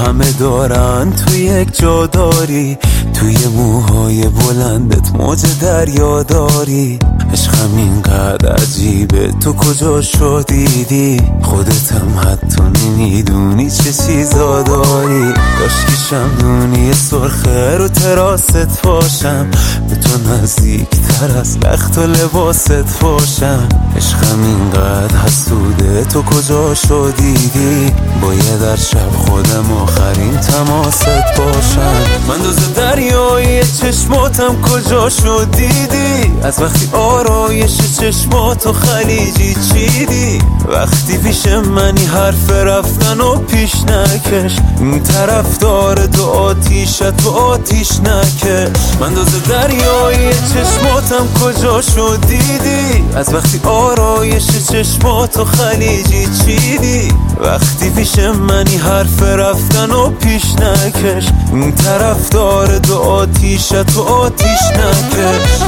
همه دارن تو یک جا داری، توی موهای بلندت موج دریا داری. عشقم اینقدر عجیبه تو کجا شو دیدی، خودتم حتی نمیدونی چه چیزا داری. کاشکی شمدونی سرخه رو تراست باشم، به تو نزدیک تر از لخت و لباست باشم. عشقم اینقدر حسوده تو کجا شو دیدی، باید در شب خودم آخرین تماست باشم. من دوز دریایی چشماتم کجا شو دیدی، از وقتی آرایش چشماتو خلیجی چیدی. وقتی پیش منی حرف رفتن و پیش نکش، این طرف داره تو آتیشت تو آتیش نکش. من دوز دریایی چشماتم کجا شو دیدی، از وقتی آرایش چشماتو خلیجی چیدی. وقتی پیش منی حرف رفتن و پیش نکش، این طرف داره تو آتیشت تو آتیش نکش.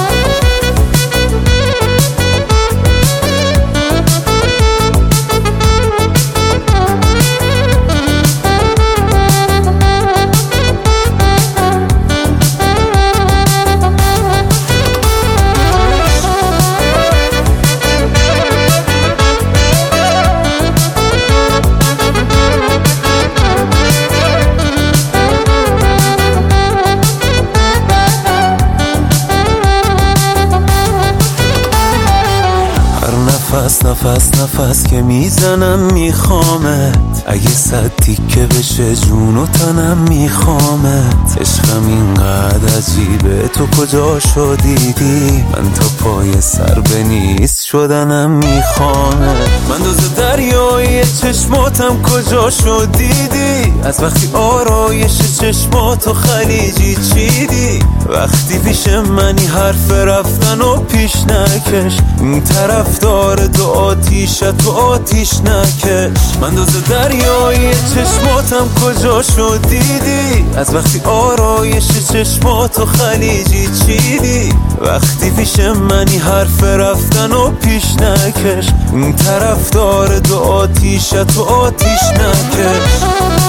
نفس که میزنم میخوامت، اگه 100 تیکه بشه جون و تنم میخوامت. عشقم اینقدر عجیبه تو کجا شو دیدی، من تا پای سر به نیست شدنم میخوامت. من دوز دریایی چشماتم کجا شو دیدی، از وقتی آرایش چشماتو خلیجی چیدی. وقتی پیش منی حرف رفتن و پیش نکش، این طرف داره تو آتیشت تو آتیش نکش. من دوز دریایی چشماتم کجا شو دیدی، از وقتی آرایش چشماتو خلیجی چیدی. وقتی پیش منی حرف رفتن و پیش نکش، این طرف داره تو آتیشت تو آتیش نکش.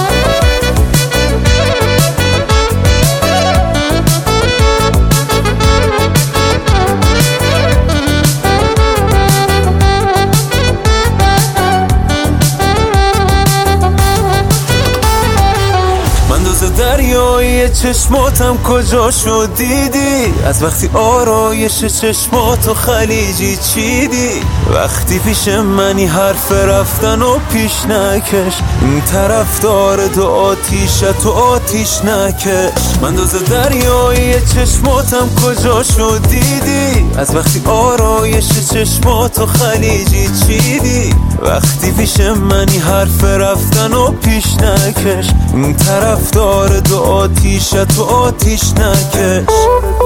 دریایی چشماتم کجا شو دیدی، از وقتی آرایش چشماتو خلیجی چیدی. وقتی پیش منی حرف رفتن و پیش نکش، این طرف داره تو آتیشت تو آتیش نکش. من دوز دریایی چشماتم کجا شو دیدی، از وقتی آرایش چشماتو خلیجی چیدی. وقتی پیش منی حرف رفتن و پیش نکش، این طرف داره تو آتیشت تو آتیش نکش.